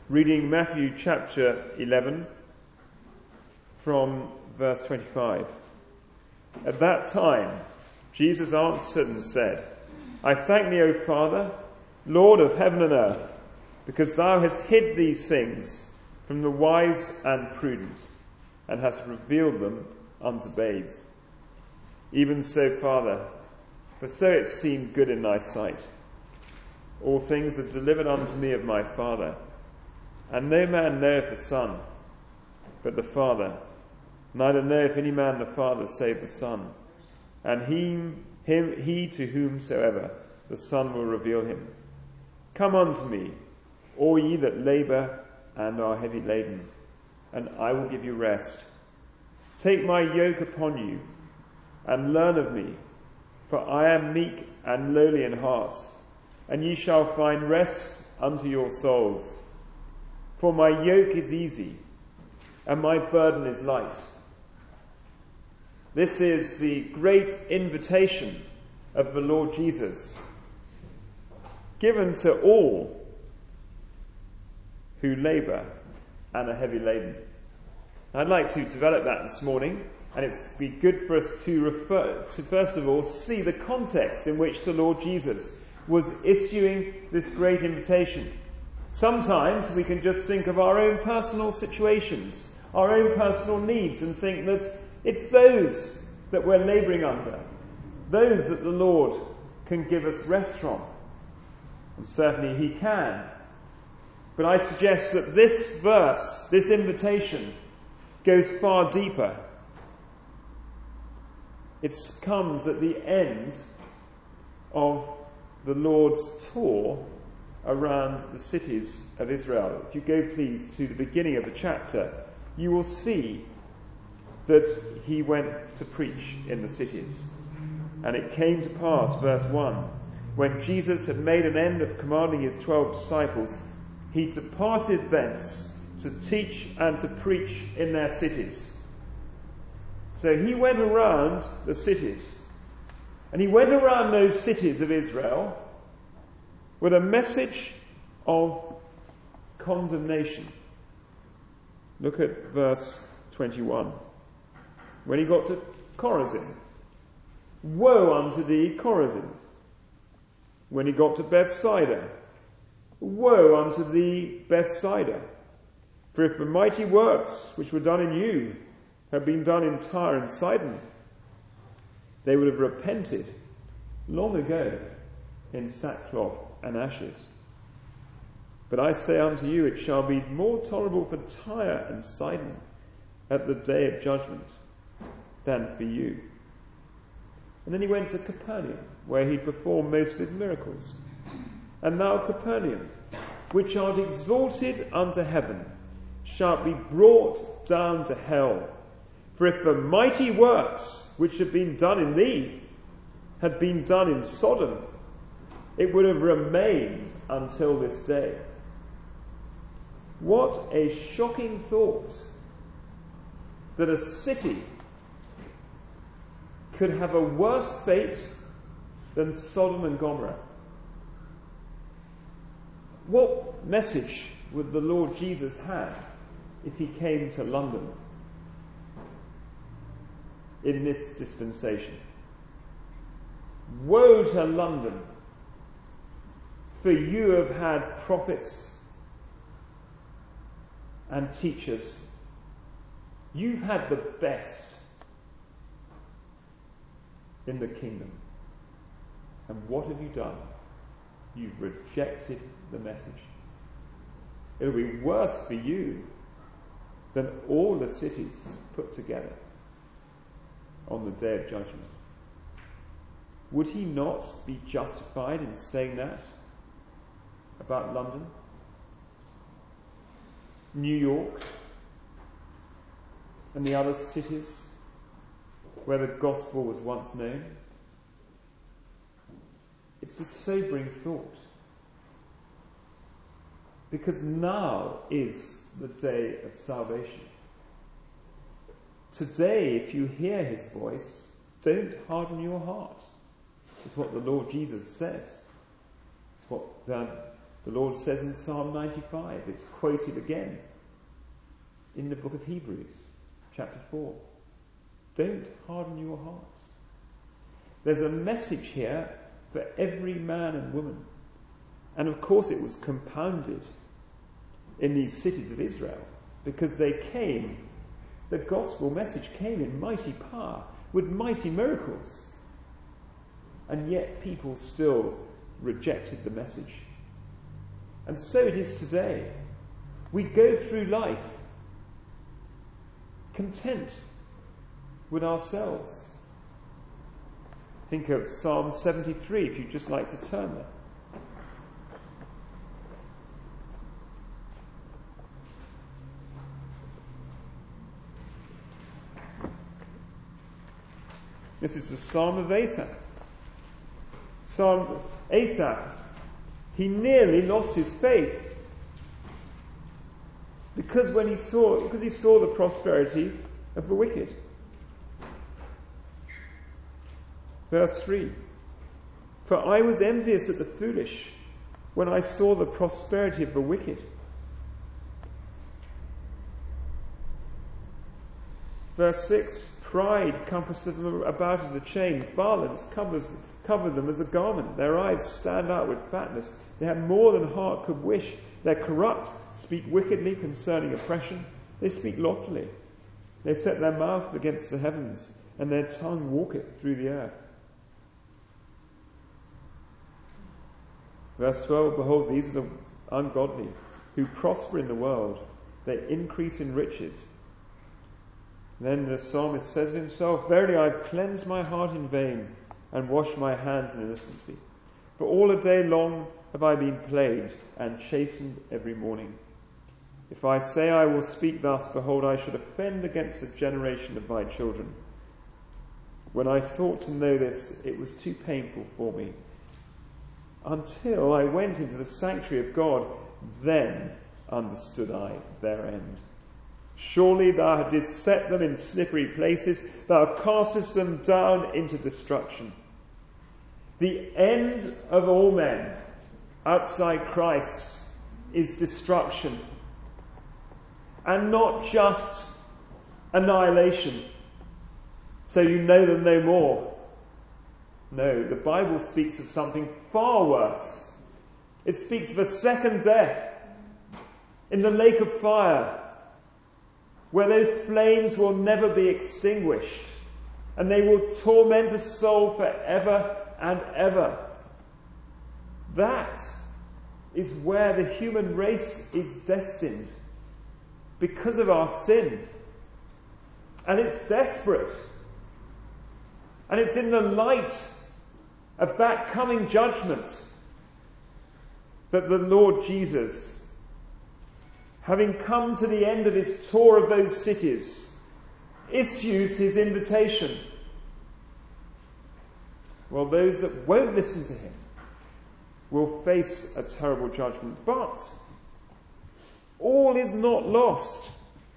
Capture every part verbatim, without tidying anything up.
reading Matthew chapter eleven from verse twenty-five. At that time, Jesus answered and said, I thank thee, O Father, Lord of heaven and earth, because thou hast hid these things from the wise and prudent, and hast revealed them unto babes. Even so, Father, for so it seemed good in thy sight. All things are delivered unto me of my Father, and no man knoweth the Son, but the Father, neither knoweth any man the Father save the Son, and he, him, he to whomsoever the Son will reveal him. Come unto me, all ye that labour and are heavy laden, and I will give you rest. Take my yoke upon you, and learn of me, for I am meek and lowly in heart, and ye shall find rest unto your souls. For my yoke is easy, and my burden is light. This is the great invitation of the Lord Jesus, given to all who labour and are heavy laden. I'd like to develop that this morning, and it's be good for us to refer to, first of all, see the context in which the Lord Jesus was issuing this great invitation. Sometimes we can just think of our own personal situations, our own personal needs, and think that it's those that we're labouring under, those that the Lord can give us rest from. And certainly he can. But I suggest that this verse, this invitation, goes far deeper. It comes at the end of the Lord's tour around the cities of Israel. If you go please to the beginning of the chapter, you will see that he went to preach in the cities. And it came to pass, verse one, when Jesus had made an end of commanding his twelve disciples, he departed thence to teach and to preach in their cities. So he went around the cities, and he went around those cities of Israel with a message of condemnation. Look at verse twenty-one. When he got to Chorazin, woe unto thee, Chorazin. When he got to Bethsaida, woe unto thee, Bethsaida. For if the mighty works which were done in you had been done in Tyre and Sidon, they would have repented long ago in sackcloth and ashes. But I say unto you, it shall be more tolerable for Tyre and Sidon at the day of judgment than for you. And then he went to Capernaum, where he performed most of his miracles. And thou, Capernaum, which art exalted unto heaven, shalt be brought down to hell. For if the mighty works which have been done in thee had been done in Sodom, it would have remained until this day. What a shocking thought that a city could have a worse fate than Sodom and Gomorrah. What message would the Lord Jesus have if he came to London in this dispensation? Woe to London, for you have had prophets and teachers. You've had the best in the kingdom. And what have you done? You've rejected the message. It'll be worse for you than all the cities put together on the day of judgment. Would he not be justified in saying that about London, New York, and the other cities where the gospel was once known? It's a sobering thought, because now is the day of salvation. Today, if you hear his voice, don't harden your heart. It's what the Lord Jesus says. It's what um, The Lord says in Psalm ninety-five, it's quoted again in the book of Hebrews, chapter four. Don't harden your hearts. There's a message here for every man and woman. And of course it was compounded in these cities of Israel because they came, the gospel message came in mighty power with mighty miracles. And yet people still rejected the message. And so it is today. We go through life content with ourselves. Think of Psalm seventy-three, if you'd just like to turn there. This is the Psalm of Asaph. Psalm Asaph, he nearly lost his faith because when he saw, because he saw the prosperity of the wicked. Verse three. For I was envious at the foolish when I saw the prosperity of the wicked. Verse six. Pride compasseth them about as a chain. Violence covers, cover them as a garment. Their eyes stand out with fatness. They have more than heart could wish. They're corrupt, speak wickedly concerning oppression. They speak loftily. They set their mouth against the heavens, and their tongue walketh through the earth. Verse twelve, behold, these are the ungodly, who prosper in the world. They increase in riches. Then the psalmist says of himself, verily I have cleansed my heart in vain, and washed my hands in innocency. For all a day long have I been plagued, and chastened every morning. If I say I will speak thus, behold, I should offend against the generation of my children. When I thought to know this, it was too painful for me. Until I went into the sanctuary of God, then understood I their end. Surely thou didst set them in slippery places, thou castest them down into destruction. The end of all men outside Christ is destruction. And not just annihilation, so you know them no more. No, the Bible speaks of something far worse. It speaks of a second death in the lake of fire, where those flames will never be extinguished, and they will torment a soul forever and ever. That is where the human race is destined because of our sin. And it's desperate. And it's in the light of that coming judgment that the Lord Jesus, having come to the end of his tour of those cities, issues his invitation. Well, those that won't listen to him will face a terrible judgment. But all is not lost.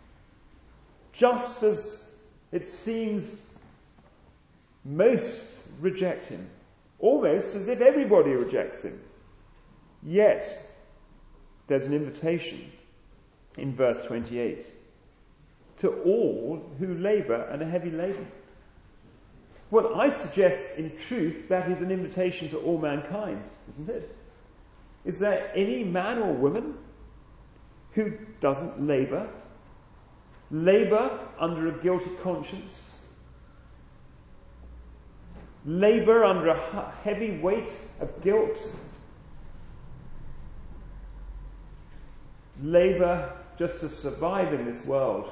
Just as it seems most reject him, almost as if everybody rejects him. Yet, there's an invitation in verse twenty-eight. To all who labour and are heavy laden. Well, I suggest in truth that is an invitation to all mankind, isn't it? Is there any man or woman who doesn't labour? Labour under a guilty conscience? Labour under a heavy weight of guilt? Labour just to survive in this world?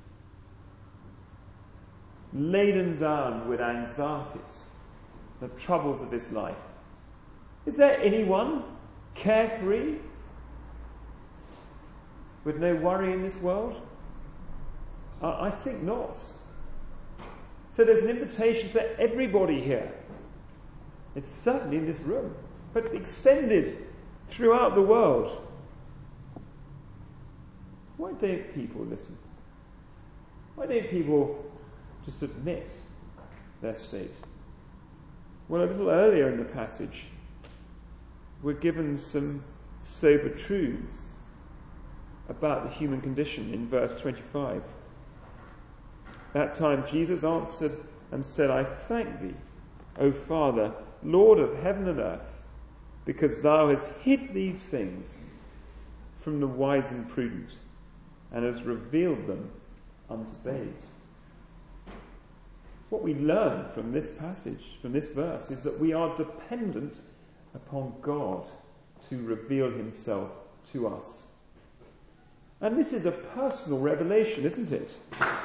Laden down with anxieties, the troubles of this life. Is there anyone carefree with no worry in this world? I, I think not. So there's an invitation to everybody here. It's certainly in this room, but extended throughout the world. Why don't people listen? Why don't people just admit their state? Well, a little earlier in the passage, we're given some sober truths about the human condition in verse twenty-five. That time Jesus answered and said, I thank thee, O Father, Lord of heaven and earth, because thou hast hid these things from the wise and prudent, and hast revealed them unto babes. What we learn from this passage, from this verse, is that we are dependent upon God to reveal himself to us. And this is a personal revelation, isn't it?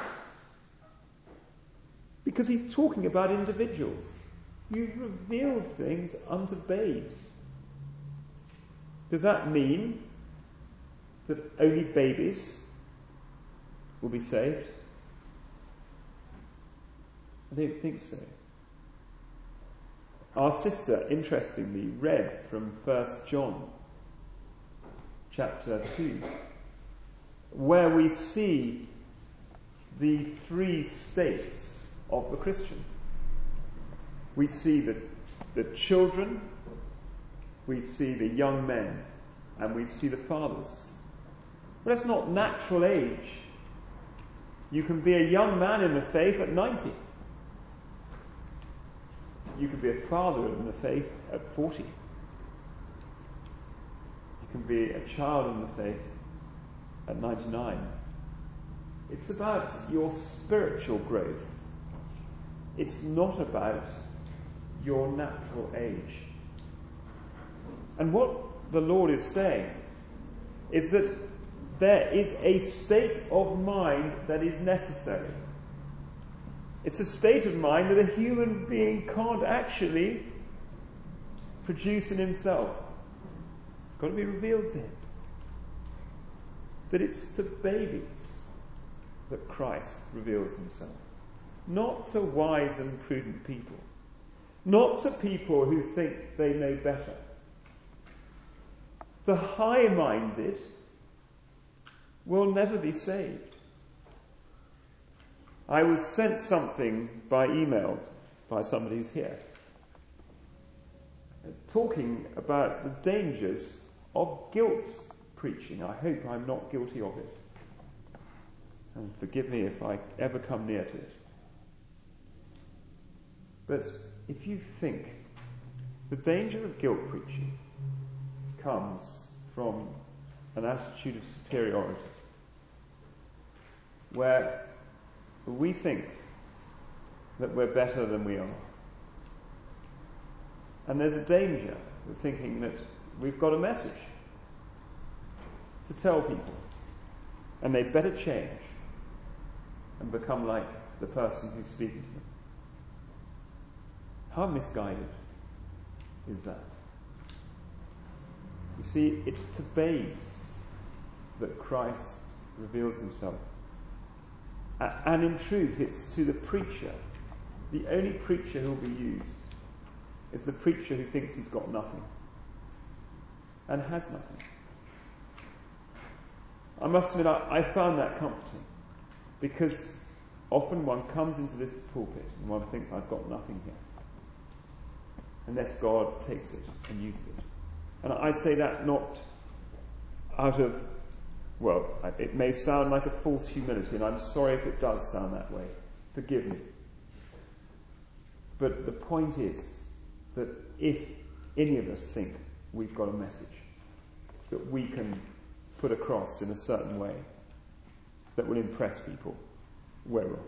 Because he's talking about individuals. You've revealed things unto babes. Does that mean that only babies will be saved? I don't think so. Our sister, interestingly, read from First John chapter two, where we see the three states of the Christian. We see the, the children, we see the young men, and we see the fathers. But that's not natural age. You can be a young man in the faith at ninety. You can be a father in the faith at forty. You can be a child in the faith at ninety-nine. It's about your spiritual growth. It's not about your natural age. And what the Lord is saying is that there is a state of mind that is necessary. It's a state of mind that a human being can't actually produce in himself. It's got to be revealed to him. That it's to babies that Christ reveals himself. Not to wise and prudent people. Not to people who think they know better. The high-minded will never be saved. I was sent something by email by somebody who's here, talking about the dangers of guilt preaching. I hope I'm not guilty of it. And forgive me if I ever come near to it. But if you think the danger of guilt preaching comes from an attitude of superiority, where we think that we're better than we are. And there's a danger of thinking that we've got a message to tell people, and they'd better change and become like the person who's speaking to them. How misguided is that? You see, it's to babes that Christ reveals himself. And in truth, it's to the preacher. The only preacher who will be used is the preacher who thinks he's got nothing and has nothing. I must admit, I, I found that comforting, because often one comes into this pulpit and one thinks, I've got nothing here, unless God takes it and uses it. And I say that not out of, well, it may sound like a false humility, and I'm sorry if it does sound that way. Forgive me. But the point is that if any of us think we've got a message that we can put across in a certain way that will impress people, we're wrong.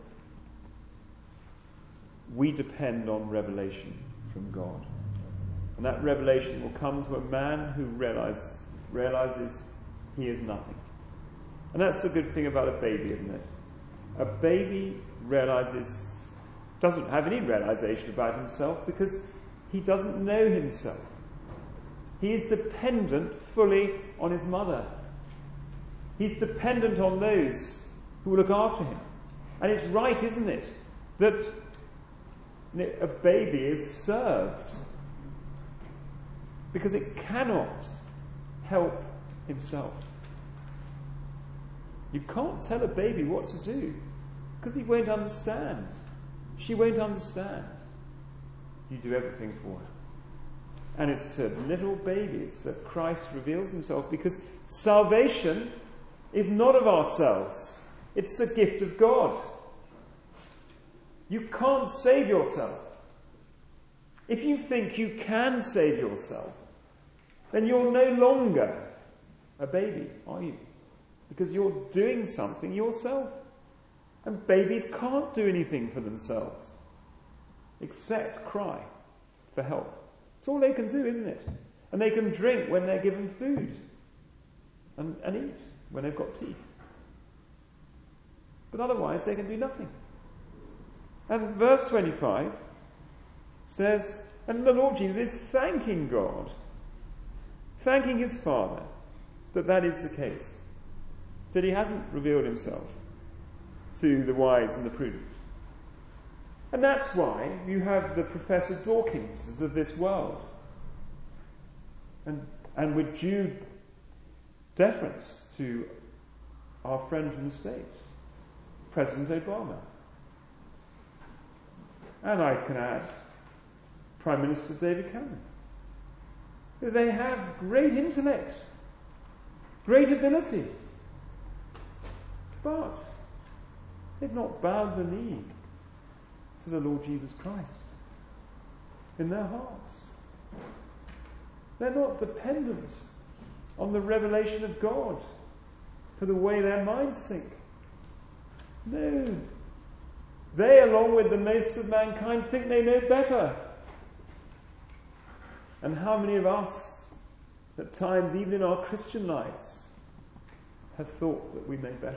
We depend on revelation from God. And that revelation will come to a man who realize, realizes he is nothing. And that's the good thing about a baby, isn't it? A baby realizes, doesn't have any realization about himself because he doesn't know himself. He is dependent fully on his mother. He's dependent on those who will look after him. And it's right, isn't it, that a baby is served because it cannot help himself. You can't tell a baby what to do because he won't understand. She won't understand. You do everything for her. And it's to little babies that Christ reveals himself, because salvation is not of ourselves. It's the gift of God. You can't save yourself. If you think you can save yourself, then you're no longer a baby, are you? Because you're doing something yourself. And babies can't do anything for themselves except cry for help. It's all they can do, isn't it? And they can drink when they're given food and, and eat when they've got teeth. But otherwise they can do nothing. And verse twenty-five says, and the Lord Jesus is thanking God, thanking his Father, that that is the case, that he hasn't revealed himself to the wise and the prudent. And that's why you have the Professor Dawkinses of this world. And, and with due deference to our friend from the States, President Obama. And I can add Prime Minister David Cameron. They have great intellect, great ability, but they've not bowed the knee to the Lord Jesus Christ in their hearts. They're not dependent on the revelation of God for the way their minds think. No. They, along with the most of mankind, think they know better. And how many of us, at times, even in our Christian lives, have thought that we know better?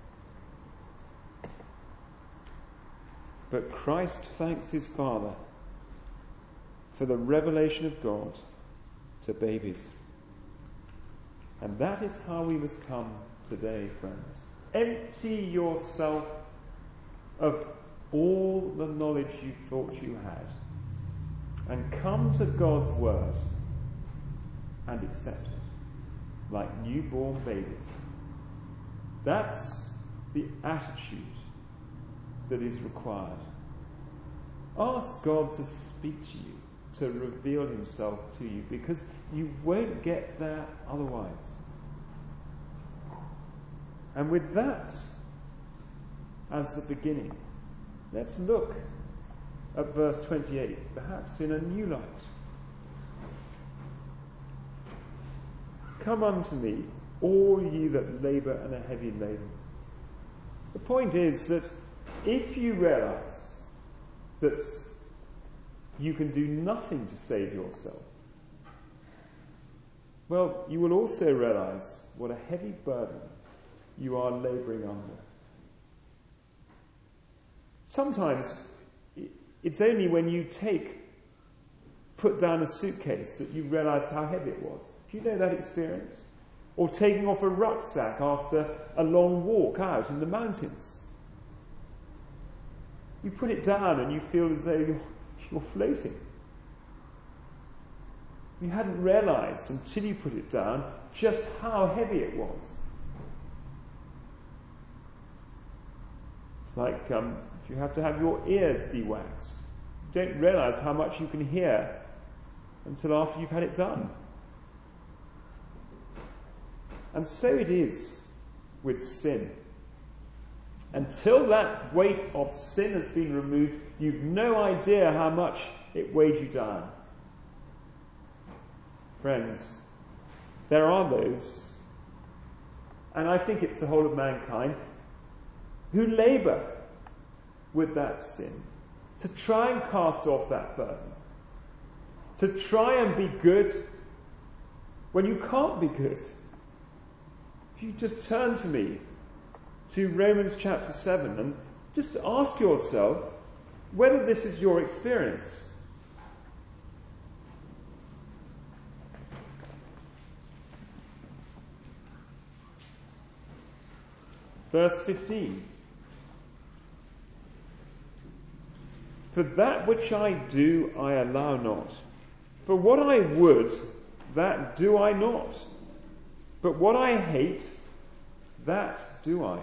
But Christ thanks his Father for the revelation of God to babies. And that is how we must come today, friends. Empty yourself of all the knowledge you thought you had, and come to God's Word and accept it like newborn babies. That's the attitude that is required. Ask God to speak to you, to reveal himself to you, because you won't get there otherwise. And with that as the beginning, let's look at verse twenty-eight, perhaps in a new light. Come unto me, all ye that labour and are heavy laden. The point is that if you realise that you can do nothing to save yourself, well, you will also realise what a heavy burden you are labouring under. Sometimes it's only when you take, put down a suitcase that you realise how heavy it was. Do you know that experience? Or taking off a rucksack after a long walk out in the mountains. You put it down and you feel as though you're, you're floating. You hadn't realised until you put it down just how heavy it was. It's like um, if you have to have your ears de-waxed. You don't realise how much you can hear until after you've had it done. And so it is with sin. Until that weight of sin has been removed, you've no idea how much it weighed you down. Friends, there are those, and I think it's the whole of mankind, who labour with that sin to try and cast off that burden, to try and be good when you can't be good. If you just turn to me, to Romans chapter seven, and just ask yourself whether this is your experience. Verse fifteen. For that which I do, I allow not. For what I would, that do I not. But what I hate, that do I.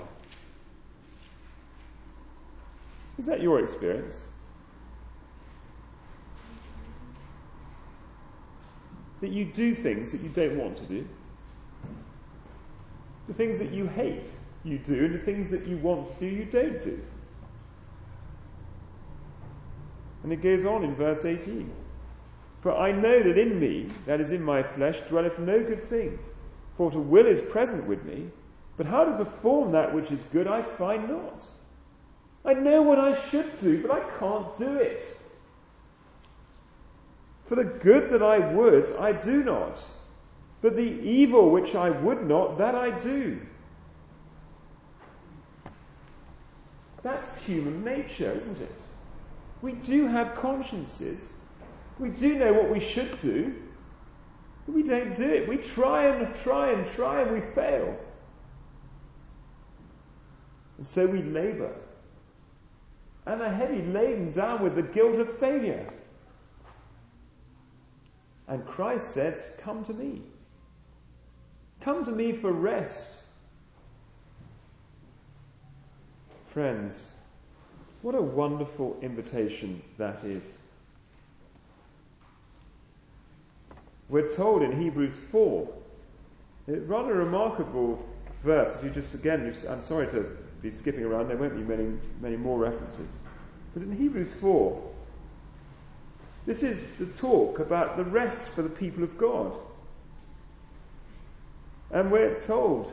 Is that your experience? that you do things that you don't want to do. The things that you hate, you do, and the things that you want to do, you don't do. And it goes on in verse eighteen. For I know that in me, that is in my flesh, dwelleth no good thing. For to will is present with me, but how to perform that which is good I find not. I know what I should do, but I can't do it. For the good that I would, I do not. But the evil which I would not, that I do. That's human nature, isn't it? We do have consciences. We do know what we should do. But we don't do it. We try and try and try and we fail. And so we labour. And are heavy laden down with the guilt of failure. And Christ said, come to me. Come to me for rest. Friends, what a wonderful invitation that is. We're told in Hebrews four, a rather remarkable verse. If you just, again, you, I'm sorry to be skipping around, there won't be many, many more references. But in Hebrews four, this is the talk about the rest for the people of God. And we're told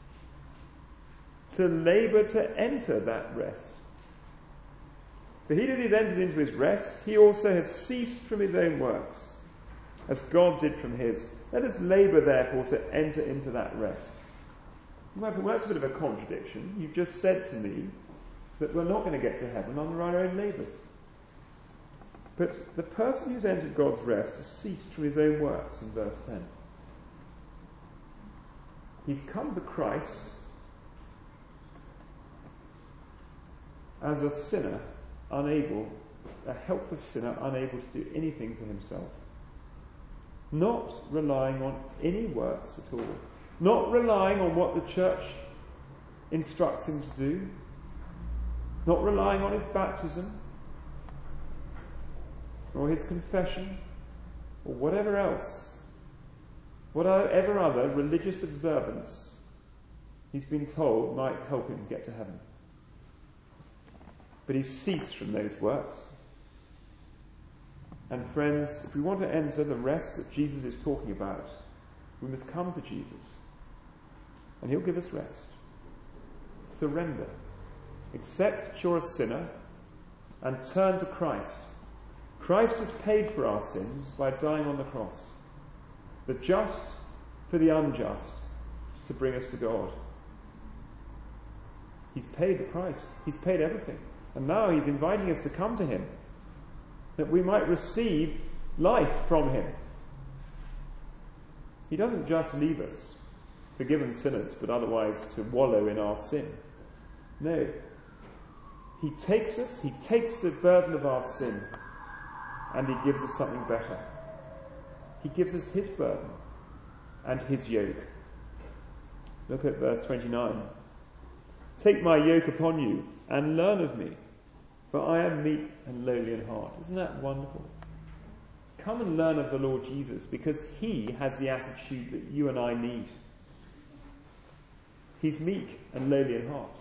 to labour to enter that rest. For he that is entered into his rest, he also has ceased from his own works, as God did from his. Let us labour therefore to enter into that rest. Well, that's a bit of a contradiction. You've just said to me that we're not going to get to heaven under our own labours. But the person who's entered God's rest has ceased from his own works, in verse ten. He's come to Christ as a sinner, unable, a helpless sinner, unable to do anything for himself. Not relying on any works at all. Not relying on what the church instructs him to do. Not relying on his baptism, or his confession, or whatever else, whatever other religious observance he's been told might help him get to heaven. But he's ceased from those works. And friends, if we want to enter the rest that Jesus is talking about, we must come to Jesus. And he'll give us rest. Surrender. Accept that you're a sinner and turn to Christ. Christ has paid for our sins by dying on the cross. The just for the unjust to bring us to God. He's paid the price. He's paid everything. And now he's inviting us to come to him, that we might receive life from him. He doesn't just leave us forgiven sinners, but otherwise to wallow in our sin. No. He takes us, he takes the burden of our sin, and he gives us something better. He gives us his burden and his yoke. Look at verse twenty-nine. Take my yoke upon you and learn of me, for I am meek and lowly in heart. Isn't that wonderful? Come and learn of the Lord Jesus, because he has the attitude that you and I need. He's meek and lowly in heart.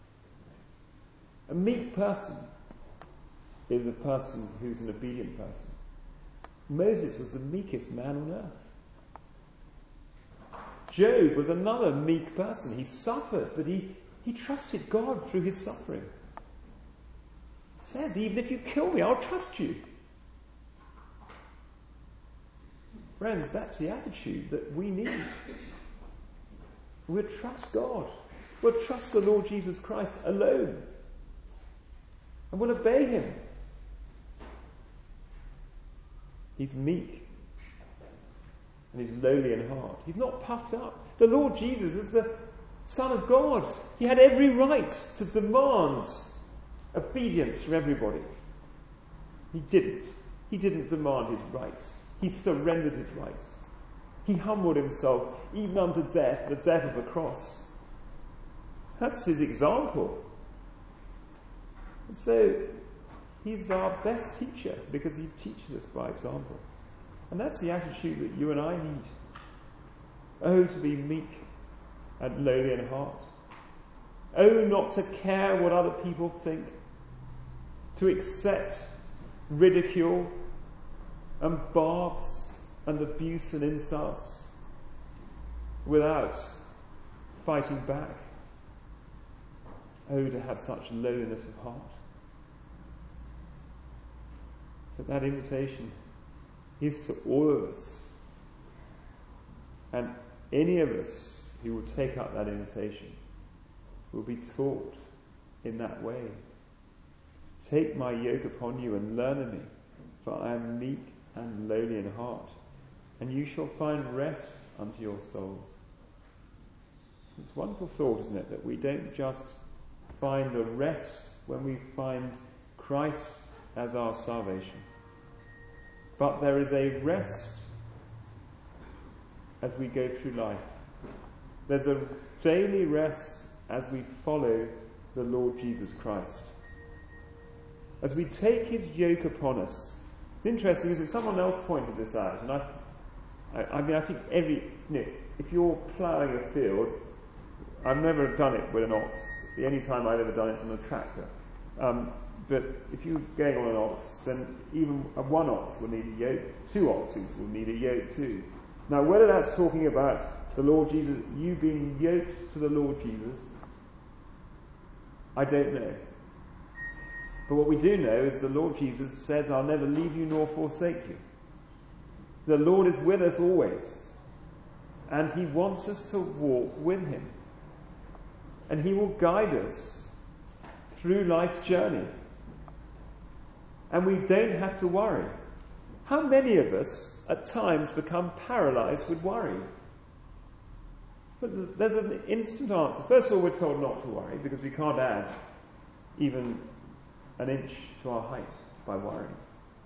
A meek person is a person who's an obedient person. Moses was the meekest man on earth. Job was another meek person. He suffered, but he, he trusted God through his suffering. It says, even if you kill me, I'll trust you. Friends, that's the attitude that we need. We'll trust God. We'll trust the Lord Jesus Christ alone. And we'll obey him. He's meek. And he's lowly in heart. He's not puffed up. The Lord Jesus is the Son of God. He had every right to demand obedience from everybody. He didn't. He didn't demand his rights. He surrendered his rights. He humbled himself even unto death, the death of the cross. That's his example. And so he's our best teacher because he teaches us by example. And that's the attitude that you and I need. Oh, to be meek and lowly in heart. Oh, not to care what other people think. To accept ridicule and barbs and abuse and insults without fighting back. Oh, to have such lowliness of heart. But that invitation is to all of us. And any of us who will take up that invitation will be taught in that way. Take my yoke upon you and learn of me, for I am meek and lowly in heart, and you shall find rest unto your souls. It's a wonderful thought, isn't it, that we don't just find the rest when we find Christ as our salvation, but there is a rest as we go through life. There's a daily rest as we follow the Lord Jesus Christ. As we take his yoke upon us. It's interesting, isn't it? Someone else pointed this out, and I, I, I mean, I think every, you know, if you're ploughing a field, I've never done it with an ox. The only time I've ever done it is on a tractor. Um, but if you're going on an ox, then even one ox will need a yoke. Two oxes will need a yoke too. Now, whether that's talking about the Lord Jesus, you being yoked to the Lord Jesus, I don't know. But what we do know is the Lord Jesus says, I'll never leave you nor forsake you. The Lord is with us always. And he wants us to walk with him. And he will guide us through life's journey. And we don't have to worry. How many of us at times become paralyzed with worry? But there's an instant answer. First of all, we're told not to worry because we can't add even an inch to our height by worrying.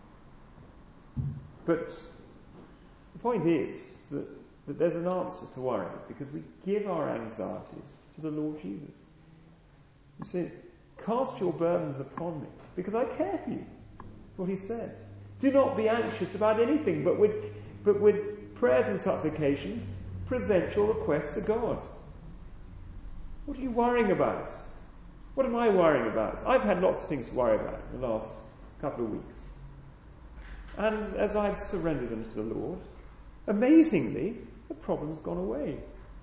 But the point is that, that there's an answer to worry because we give our anxieties to the Lord Jesus. You say, cast your burdens upon me because I care for you. That's what he says. Do not be anxious about anything, but with, but with prayers and supplications, present your request to God. What are you worrying about? What am I worrying about? I've had lots of things to worry about in the last couple of weeks. And as I've surrendered them to the Lord, amazingly, the problem's gone away.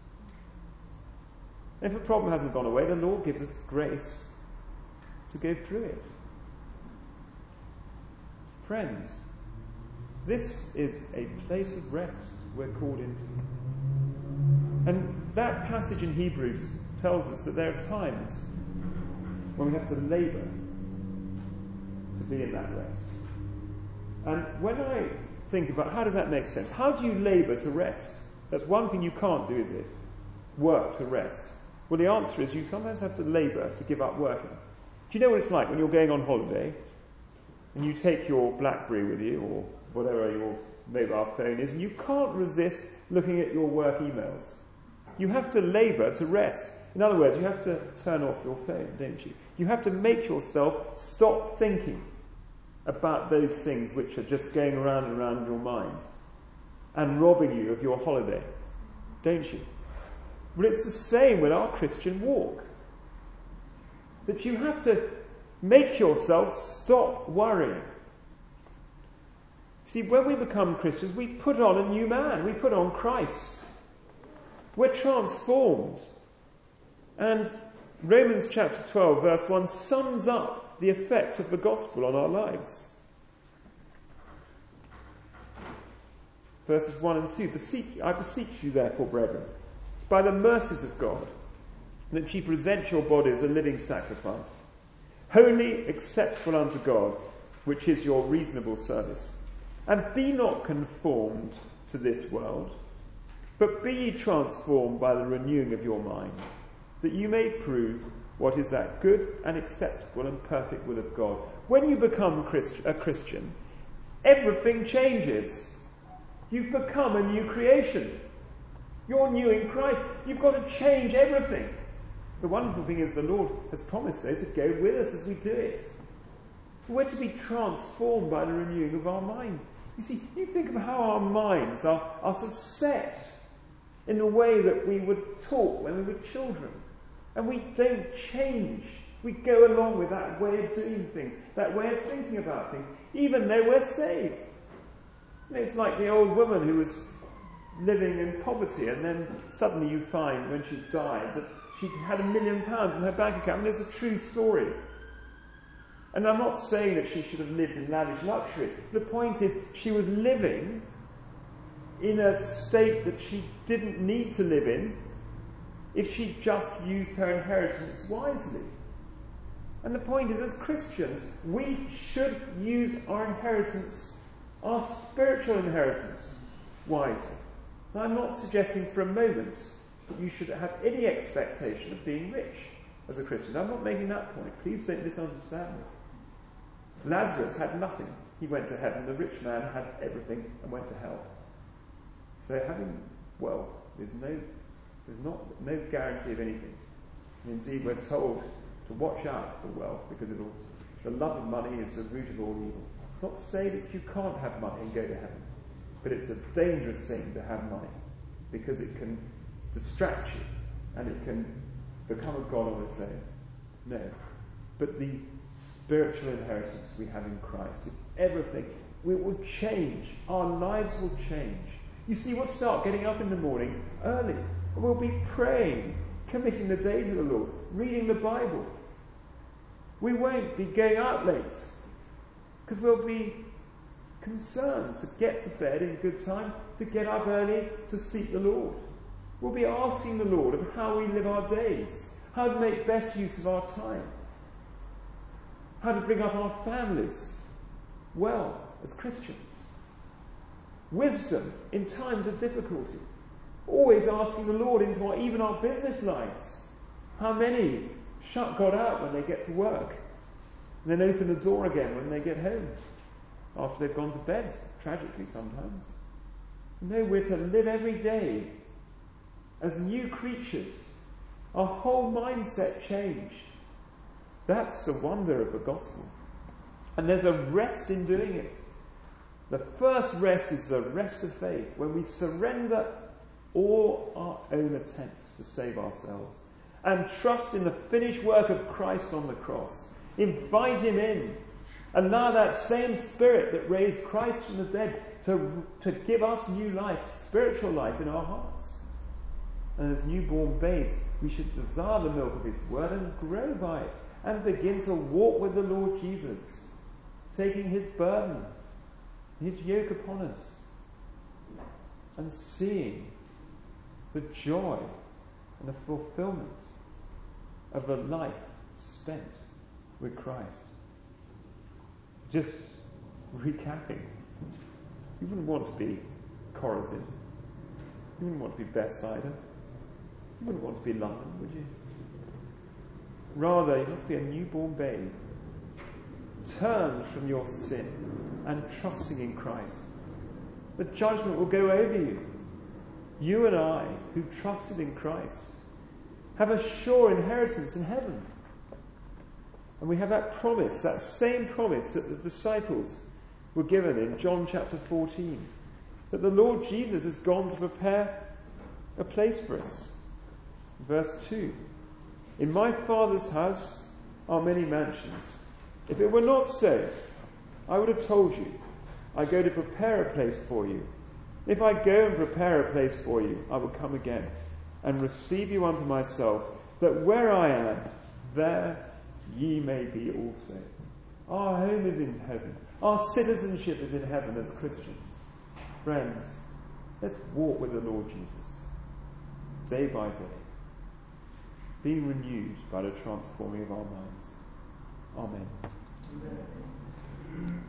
And if a problem hasn't gone away, the Lord gives us grace to go through it. Friends, this is a place of rest we're called into. And that passage in Hebrews tells us that there are times when we have to labour to be in that rest. And when I think about how does that make sense? How do you labour to rest? That's one thing you can't do, is it? Work to rest. Well, the answer is you sometimes have to labour to give up working. Do you know what it's like when you're going on holiday and you take your BlackBerry with you or whatever your mobile phone is and you can't resist looking at your work emails? You have to labour to rest. In other words, you have to turn off your phone, don't you? You have to make yourself stop thinking about those things which are just going around and around your mind and robbing you of your holiday, don't you? But it's the same with our Christian walk. That you have to make yourself stop worrying. See, when we become Christians, we put on a new man. We put on Christ. We're transformed. And Romans chapter twelve, verse one, sums up the effect of the gospel on our lives. Verses one and two, beseech, I beseech you therefore, brethren, by the mercies of God, that ye present your bodies a living sacrifice, holy, acceptable unto God, which is your reasonable service. And be not conformed to this world, but be ye transformed by the renewing of your mind, that you may prove what is that good and acceptable and perfect will of God. When you become a Christian, everything changes. You've become a new creation. You're new in Christ. You've got to change everything. The wonderful thing is the Lord has promised, though, to go with us as we do it. We're to be transformed by the renewing of our mind. You see, you think of how our minds are, are sort of set in the way that we would talk when we were children. And we don't change. We go along with that way of doing things, that way of thinking about things, even though we're saved. You know, it's like the old woman who was living in poverty, and then suddenly you find when she died that she had a million pounds in her bank account. And it's a true story. And I'm not saying that she should have lived in lavish luxury. The point is, she was living in a state that she didn't need to live in if she just used her inheritance wisely. And the point is, as Christians, we should use our inheritance, our spiritual inheritance, wisely. Now, I'm not suggesting for a moment that you should have any expectation of being rich as a Christian. I'm not making that point. Please don't misunderstand me. Lazarus had nothing. He went to heaven. The rich man had everything and went to hell. So having wealth is no, there's not no guarantee of anything. And indeed, we're told to watch out for wealth because it'll, the love of money is the root of all evil. Not to say that you can't have money and go to heaven, but it's a dangerous thing to have money because it can distract you and it can become a god on its own. No, but the spiritual inheritance we have in Christ is everything. We will change. Our lives will change. You see, we'll start getting up in the morning early. And we'll be praying, committing the day to the Lord, reading the Bible. We won't be going out late because we'll be concerned to get to bed in good time, to get up early, to seek the Lord. We'll be asking the Lord of how we live our days, how to make best use of our time, how to bring up our families well as Christians. Wisdom in times of difficulty. Always asking the Lord into our, even our business lives. How many shut God out when they get to work and then open the door again when they get home after they've gone to bed, tragically sometimes. No, we're to live every day as new creatures. Our whole mindset changed. That's the wonder of the gospel. And there's a rest in doing it. The first rest is the rest of faith, when we surrender all our own attempts to save ourselves and trust in the finished work of Christ on the cross. Invite him in. Allow that same Spirit that raised Christ from the dead to, to give us new life, spiritual life in our hearts. And as newborn babes, we should desire the milk of his word and grow by it and begin to walk with the Lord Jesus, taking his burden, his yoke upon us, and seeing the joy and the fulfillment of a life spent with Christ. Just recapping, you wouldn't want to be Chorazin. You wouldn't want to be Bethsaida. You wouldn't want to be London, would you? Rather, you want to be a newborn babe, turned from your sin and trusting in Christ. The judgment will go over you. You and I, who trusted in Christ, have a sure inheritance in heaven. And we have that promise, that same promise that the disciples were given in John chapter fourteen, that the Lord Jesus has gone to prepare a place for us. Verse two, in my Father's house are many mansions. If it were not so, I would have told you, I go to prepare a place for you. If I go and prepare a place for you, I will come again and receive you unto myself, that where I am, there ye may be also. Our home is in heaven. Our citizenship is in heaven as Christians. Friends, let's walk with the Lord Jesus, day by day, being renewed by the transforming of our minds. Amen. Amen.